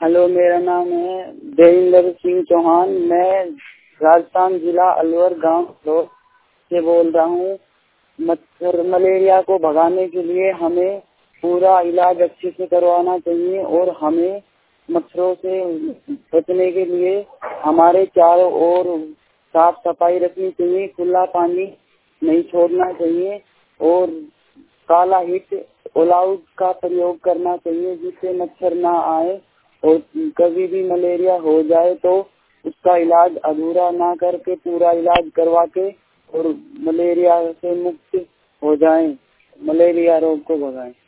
Hello, मेरा नाम है देवेंद्र सिंह चौहान। मैं राजस्थान जिला अलवर गांव से बोल रहा हूँ। मच्छर मलेरिया को भगाने के लिए हमें पूरा इलाज अच्छे से करवाना चाहिए और हमें मच्छरों से बचने के लिए हमारे चारों ओर साफ सफाई रखनी चाहिए, खुला पानी नहीं छोड़ना चाहिए और काला हिट ऑल आउट का प्रयोग करना चाहिए जिससे मच्छर ना आए। और कभी भी मलेरिया हो जाए तो उसका इलाज अधूरा ना करके पूरा इलाज करवा के और मलेरिया से मुक्त हो जाएं, मलेरिया रोग को भगाएं।